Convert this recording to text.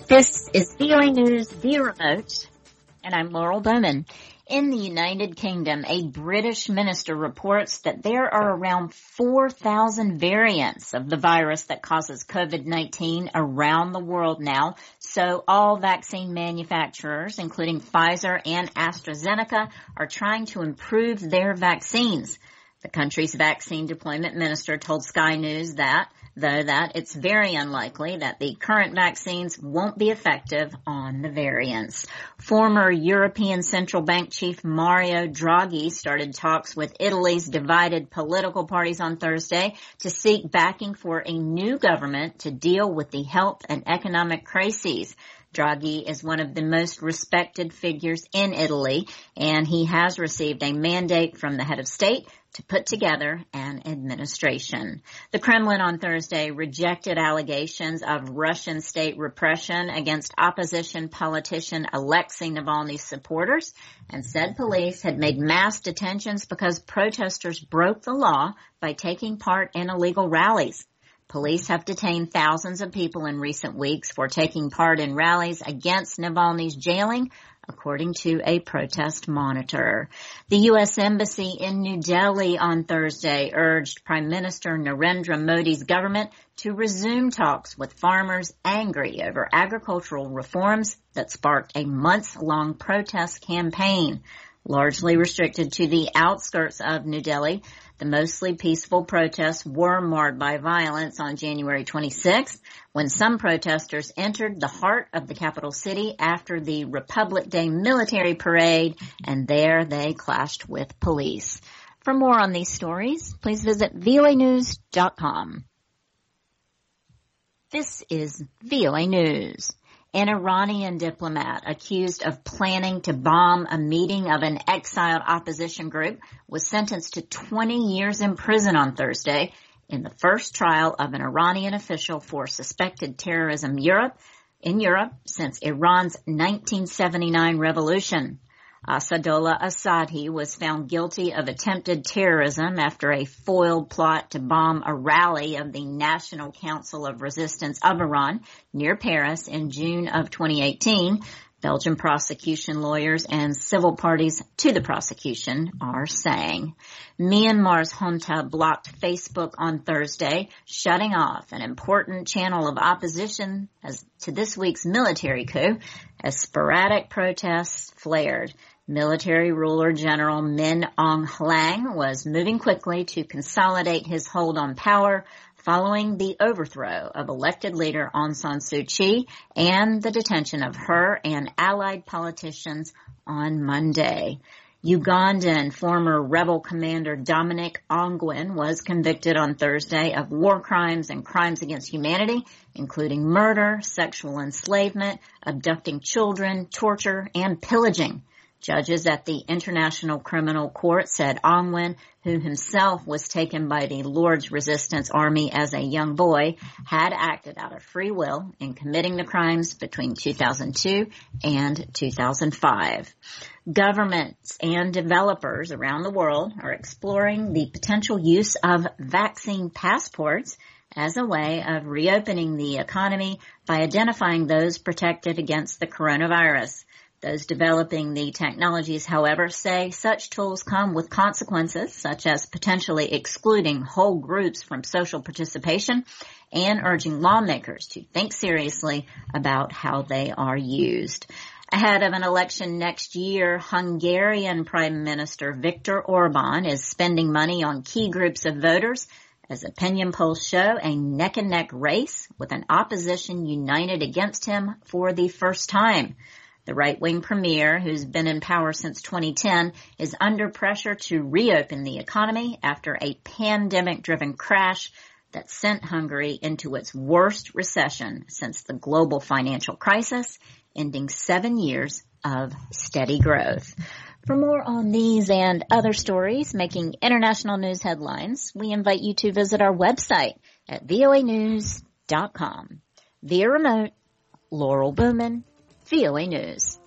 This is VOA News via remote, and I'm Laurel Bowman. In the United Kingdom, a British minister reports that there are around 4,000 variants of the virus that causes COVID-19 around the world now. So all vaccine manufacturers, including Pfizer and AstraZeneca, are trying to improve their vaccines. The country's vaccine deployment minister told Sky News that it's very unlikely that the current vaccines won't be effective on the variants. Former European Central Bank chief Mario Draghi started talks with Italy's divided political parties on Thursday to seek backing for a new government to deal with the health and economic crises. Draghi is one of the most respected figures in Italy, and he has received a mandate from the head of state to put together an administration. The Kremlin on Thursday rejected allegations of Russian state repression against opposition politician Alexei Navalny's supporters and said police had made mass detentions because protesters broke the law by taking part in illegal rallies. Police have detained thousands of people in recent weeks for taking part in rallies against Navalny's jailing, according to a protest monitor. The U.S. Embassy in New Delhi on Thursday urged Prime Minister Narendra Modi's government to resume talks with farmers angry over agricultural reforms that sparked a months-long protest campaign. Largely restricted to the outskirts of New Delhi, the mostly peaceful protests were marred by violence on January 26th when some protesters entered the heart of the capital city after the Republic Day military parade, and there they clashed with police. For more on these stories, please visit voanews.com. This is VOA News. An Iranian diplomat accused of planning to bomb a meeting of an exiled opposition group was sentenced to 20 years in prison on Thursday in the first trial of an Iranian official for suspected terrorism in Europe since Iran's 1979 revolution. Asadollah Asadi was found guilty of attempted terrorism after a foiled plot to bomb a rally of the National Council of Resistance of Iran near Paris in June of 2018. Belgian prosecution lawyers and civil parties to the prosecution are saying. Myanmar's junta blocked Facebook on Thursday, shutting off an important channel of opposition to this week's military coup as sporadic protests flared. Military ruler General Min Aung Hlaing was moving quickly to consolidate his hold on power following the overthrow of elected leader Aung San Suu Kyi and the detention of her and allied politicians on Monday. Ugandan former rebel commander Dominic Ongwen was convicted on Thursday of war crimes and crimes against humanity, including murder, sexual enslavement, abducting children, torture, and pillaging. Judges at the International Criminal Court said Ongwen, who himself was taken by the Lord's Resistance Army as a young boy, had acted out of free will in committing the crimes between 2002 and 2005. Governments and developers around the world are exploring the potential use of vaccine passports as a way of reopening the economy by identifying those protected against the coronavirus. Those developing the technologies, however, say such tools come with consequences, such as potentially excluding whole groups from social participation and urging lawmakers to think seriously about how they are used. Ahead of an election next year, Hungarian Prime Minister Viktor Orban is spending money on key groups of voters as opinion polls show a neck-and-neck race with an opposition united against him for the first time. The right-wing premier, who's been in power since 2010, is under pressure to reopen the economy after a pandemic-driven crash that sent Hungary into its worst recession since the global financial crisis, ending 7 years of steady growth. For more on these and other stories making international news headlines, we invite you to visit our website at voanews.com. Via remote, Laurel Bowman, VOA News.